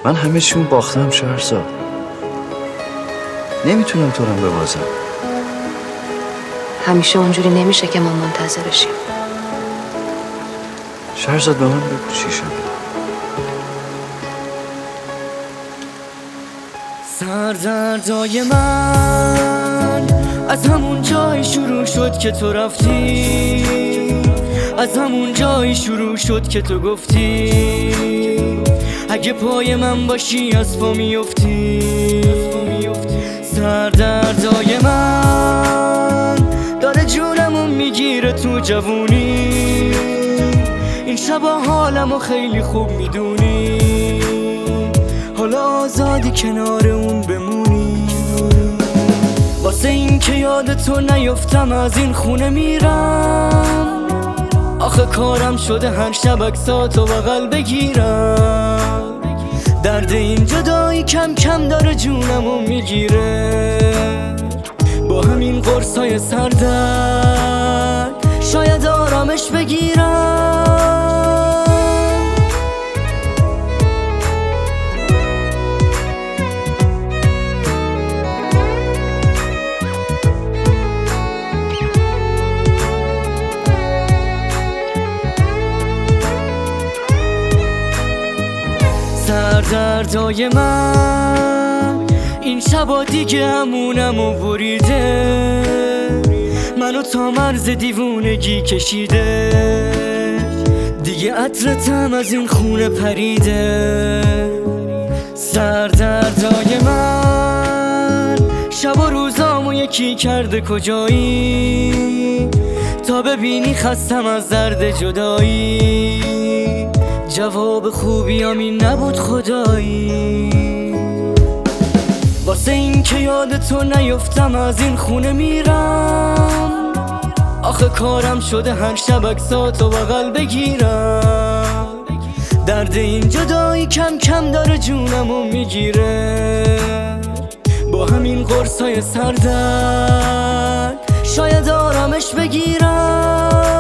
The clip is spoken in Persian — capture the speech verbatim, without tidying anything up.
من همه چیون باختم شهرزاد، نمیتونم تو رو ببازم. همیشه اونجوری نمیشه که ما منتظرشیم. شهرزاد به من بگو چی شده. سردردای من از همون جای شروع شد که تو رفتی، از همون جای شروع شد که تو گفتی اگه پای من باشی از پا میفتی. سردردای من داره جونمو میگیره تو جوونی، این شبا حالمو خیلی خوب میدونی، حالا آزادی کنار اون بمونی. واسه این که یاد تو نیفتم از این خونه میرم، آخه کارم شده هر شب عکساتو بغل بگیرم. درد این جدایی کم کم داره جونمو میگیره، با همین قرصای سردرد شاید آرامش بگیرم. سردردای من این شبا دیگه همونمو بریده، منو تا مرز دیوونگی کشیده، دیگه عطرتم از این خونه پریده. سردردای من شب و روزامو یکی کرده کجایی، تا ببینی خستم از درد جدایی، جواب خوبیام این نبود خدایی. واسه این که یاد تو نیفتم از این خونه میرم، آخه کارم شده هر شب عکساتو بغل بگیرم. درد این جدایی کم کم داره جونمو میگیره، با همین قرصای سردرد شاید آرامش بگیرم.